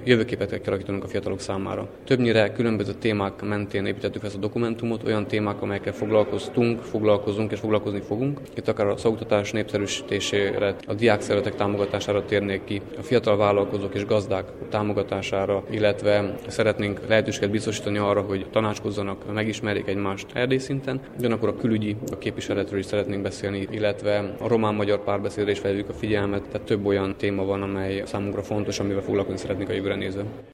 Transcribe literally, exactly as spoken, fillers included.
jövőképet kell kialakítanunk a fiatalok számára. Többnyire különböző témák mentén építettük ezt a dokumentumot, olyan témák, amelyekkel foglalkoztunk, foglalkozunk és foglalkozni fogunk. Itt akár a szakoktatás népszerűsítésére, a diákszervezetek támogatására térnék ki, a fiatal vállalkozók és gazdák támogatására, illetve szeretnénk lehetőséget biztosítani arra, hogy tanácskozzanak, megismerjék egymást erdélyi szinten. Ugyanakkor a külügyi, a képviseletről is szeretnénk beszélni, illetve a román-magyar párbeszédre is felhívjuk a figyelmet, tehát több olyan téma van, amely számunkra fontos, amivel foglalkozni szeretnénk a jövőre nézve.